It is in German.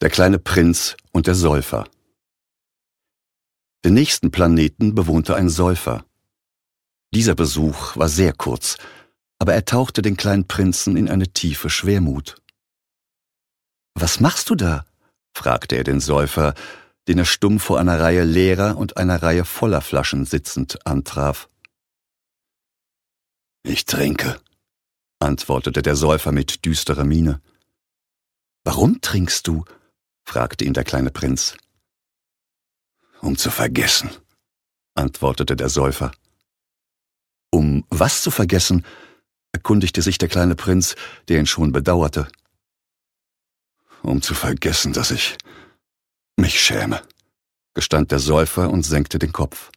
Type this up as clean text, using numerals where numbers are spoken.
Der kleine Prinz und der Säufer. Den nächsten Planeten bewohnte ein Säufer. Dieser Besuch war sehr kurz, aber er tauchte den kleinen Prinzen in eine tiefe Schwermut. »Was machst du da?« fragte er den Säufer, den er stumm vor einer Reihe leerer und einer Reihe voller Flaschen sitzend antraf. »Ich trinke«, antwortete der Säufer mit düsterer Miene. »Warum trinkst du?« fragte ihn der kleine Prinz. »Um zu vergessen«, antwortete der Säufer. »Um was zu vergessen?« erkundigte sich der kleine Prinz, der ihn schon bedauerte. »Um zu vergessen, dass ich mich schäme«, gestand der Säufer und senkte den Kopf.